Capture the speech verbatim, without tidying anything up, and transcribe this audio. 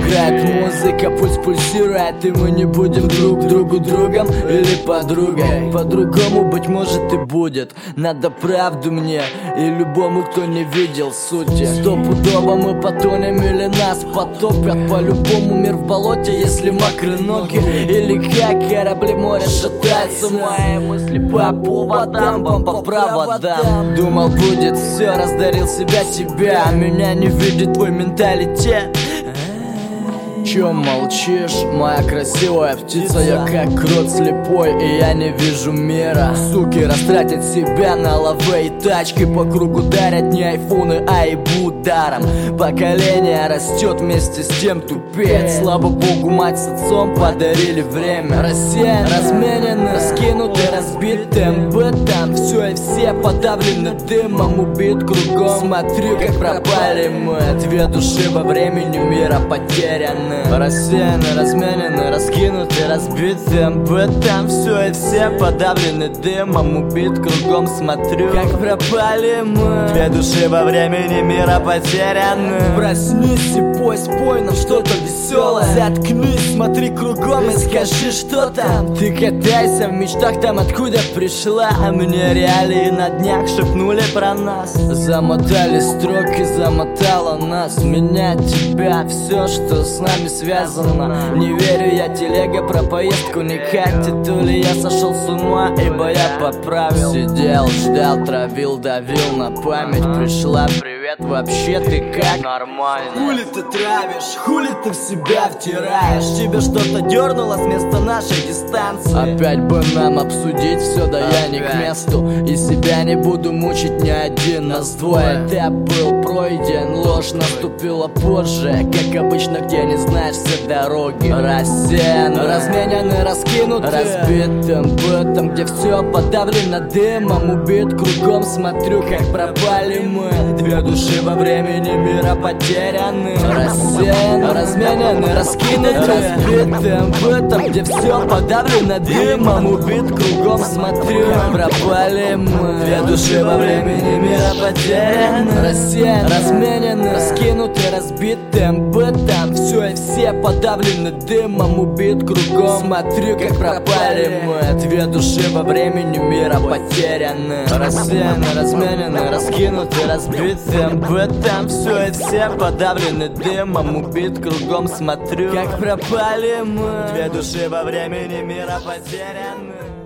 играет музыка, пульс пульсирует, и мы не будем друг другу другом или подругой. По-другому, быть может, и будет. Надо правду мне и любому, кто не видел сути. Стопудово мы потонем или нас потопят. По-любому мир в болоте, если мокрые ноги. Или как корабли море шатаются. Мои мысли по поводам, вам по проводам. Думал, будет все, раздарил себя себя. Меня не видит твой менталитет. Чё молчишь, моя красивая птица? Я как крот слепой, и я не вижу мира. Суки растратят себя на лавы и тачки. По кругу дарят не айфоны, а ебу даром. Поколение растет вместе с тем тупец. Слава богу, мать с отцом подарили время. Россия разменены, раскинуты, разбитым бытом. Все и все подавлены дымом, убит кругом. Смотрю, как пропали мы. Две души во времени мира потеряны. Рассеяны, разменены, раскинуты, разбитым бытом. Все и все подавлены дымом, убит кругом. Смотрю, как пропали мы. Две души во времени мира потеряны. Проснись и пой, спой нам что-то веселое. Заткнись, смотри кругом и скажи, что там. Ты катайся в мечтах там, откуда пришла. А мне реалии на днях шепнули про нас. Замотали строки, замотало нас. Меня, тебя, все, что с нами связано. Не верю я, телега про поездку не катит. То ли я сошел с ума, ибо я поправил. Сидел, ждал, травил, давил на память. Пришла, привет, вообще ты как? Нормально. Хули ты травишь, хули ты в себя втираешь? Тебе что-то дернуло с места нашей дистанции. Опять бы нам обсудить все, да я не к месту. И себя не буду мучить ни один. Нас двое, этап был пройден. Ложь наступила позже, как обычно, где не знаешь все дороги. Рассеян, разменены, раскинуты, разбитым бытом, где все подавлено дымом, убит кругом. Смотрю, как пропали мы. Две души во времени мира потеряны. Рассеян, разменены, раскинуты, разбитым бытом, где все подавлено дымом, убит кругом. Смотрю, как пропали мы. Две души во времени мира потеряны. Рассеян, разменены, раскинуты, разбитым бытом, все и все подавлены дымом, убит кругом. Смотрю, как пропали мы. Две души во времени мира потеряны. Рассеяны, разменены, раскинуты, разбитым бытом, все и все подавлены дымом, убит кругом. Смотрю, как пропали мы. Две души во времени мира потеряны.